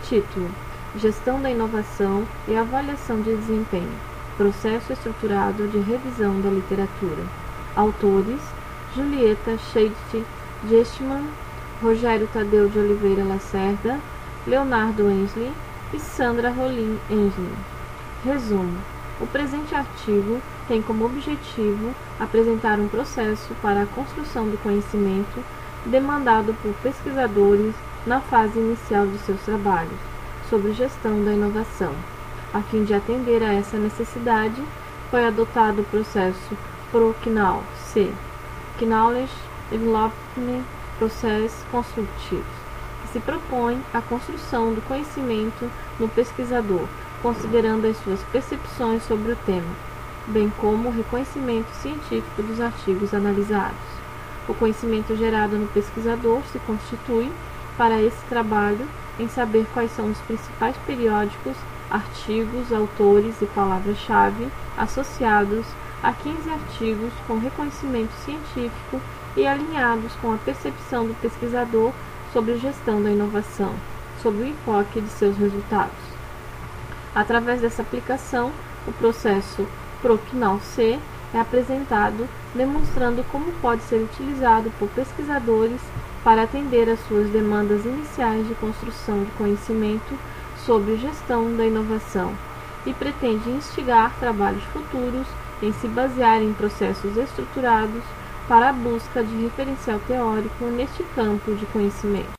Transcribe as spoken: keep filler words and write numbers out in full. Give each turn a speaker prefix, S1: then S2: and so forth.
S1: Título: Gestão da Inovação e Avaliação de Desempenho. Processo estruturado de revisão da literatura. Autores: Julieta Scheidt-Gestmann, Rogério Tadeu de Oliveira Lacerda, Leonardo Enslin e Sandra Rolim Enslin. Resumo: o presente artigo tem como objetivo apresentar um processo para a construção do conhecimento demandado por pesquisadores na fase inicial de seus trabalhos sobre gestão da inovação. A fim de atender a essa necessidade, foi adotado o processo P R O C N A L C, Knowledge Development Process Constructive, que se propõe a construção do conhecimento no pesquisador, considerando as suas percepções sobre o tema, bem como o reconhecimento científico dos artigos analisados. O conhecimento gerado no pesquisador se constitui, para esse trabalho, em saber quais são os principais periódicos, artigos, autores e palavras-chave associados a quinze artigos com reconhecimento científico e alinhados com a percepção do pesquisador sobre gestão da inovação, sob o enfoque de seus resultados. Através dessa aplicação, o processo P R O C N A L C é apresentado, demonstrando como pode ser utilizado por pesquisadores para atender às suas demandas iniciais de construção de conhecimento sobre gestão da inovação e pretende instigar trabalhos futuros em se basear em processos estruturados para a busca de referencial teórico neste campo de conhecimento.